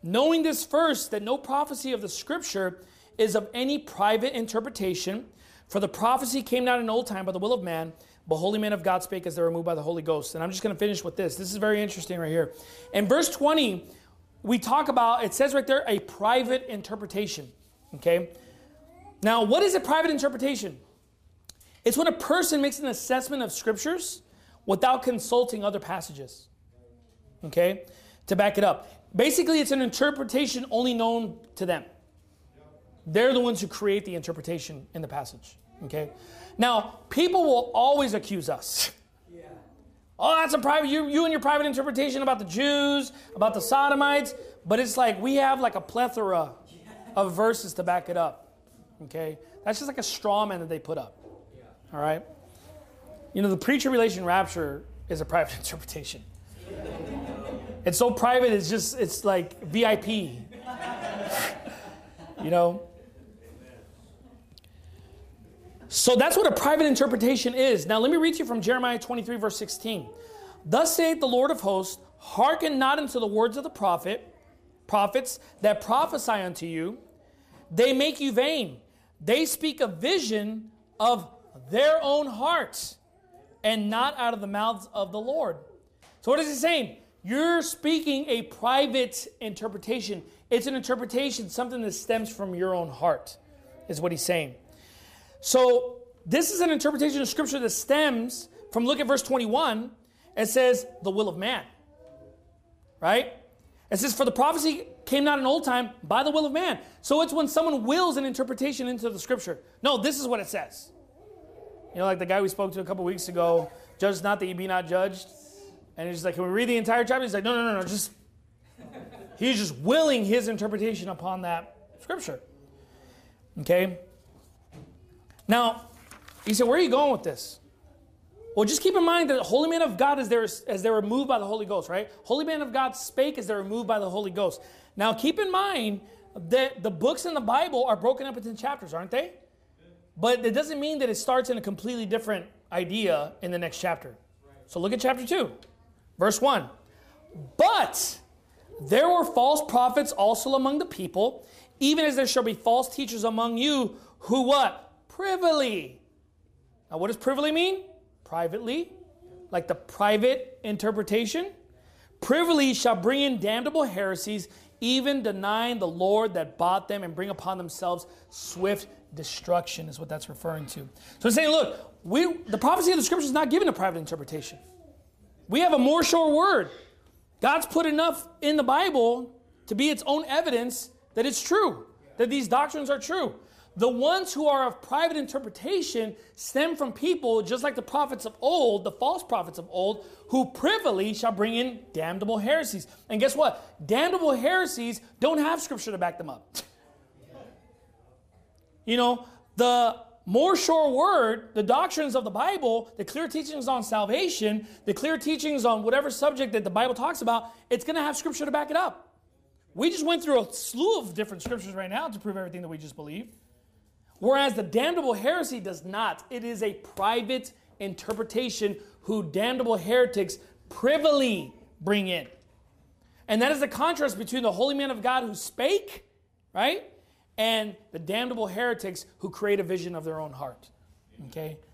Knowing this first, that no prophecy of the scripture is of any private interpretation, for the prophecy came not in old time by the will of man, but holy men of God spake as they were moved by the Holy Ghost. And I'm just going to finish with this. This is very interesting right here. In verse 20, we talk about, it says right there, a private interpretation. Okay? Now, what is a private interpretation? It's when a person makes an assessment of scriptures without consulting other passages. Okay? To back it up. Basically, it's an interpretation only known to them. They're the ones who create the interpretation in the passage. Okay? Now, people will always accuse us. Yeah. Oh, that's a private, you and your private interpretation about the Jews, about the Sodomites. But it's like we have like a plethora of verses to back it up. Okay? That's just like a straw man that they put up. Yeah. All right? You know, the pre-tribulation rapture is a private interpretation. It's so private, it's like VIP. You know? So that's what a private interpretation is. Now let me read to you from Jeremiah 23 verse 16. Thus saith the Lord of hosts, hearken not unto the words of the prophets that prophesy unto you. They make you vain. They speak a vision of their own hearts and not out of the mouths of the Lord. So what is he saying? You're speaking a private interpretation. It's an interpretation, something that stems from your own heart, is what he's saying. So this is an interpretation of scripture that stems from, look at verse 21. It says, the will of man. Right? It says, for the prophecy came not in old time by the will of man. So it's when someone wills an interpretation into the scripture. No, this is what it says. You know, like the guy we spoke to a couple weeks ago, judge not that you be not judged. And he's just like, can we read the entire chapter? He's like, no, just... He's just willing his interpretation upon that scripture. Okay? Now, you say, where are you going with this? Well, just keep in mind that the holy man of God is there as they were moved by the Holy Ghost, right? Holy man of God spake as they were moved by the Holy Ghost. Now, keep in mind that the books in the Bible are broken up into chapters, aren't they? But it doesn't mean that it starts in a completely different idea in the next chapter. So look at chapter 2. Verse 1, but there were false prophets also among the people, even as there shall be false teachers among you, who what? Privily. Now what does privily mean? Privately, like the private interpretation. Privily shall bring in damnable heresies, even denying the Lord that bought them, and bring upon themselves swift destruction, is what that's referring to. So it's saying, look, the prophecy of the scripture is not given a private interpretation. We have a more sure word. God's put enough in the Bible to be its own evidence that it's true, that these doctrines are true. The ones who are of private interpretation stem from people just like the prophets of old, the false prophets of old, who privily shall bring in damnable heresies. And guess what? Damnable heresies don't have scripture to back them up. You know, the more sure word, the doctrines of the Bible, the clear teachings on salvation, the clear teachings on whatever subject that the Bible talks about, it's going to have scripture to back it up. We just went through a slew of different scriptures right now to prove everything that we just believe. Whereas the damnable heresy does not. It is a private interpretation who damnable heretics privily bring in. And that is the contrast between the holy man of God who spake, right? And the damnable heretics who create a vision of their own heart. Okay?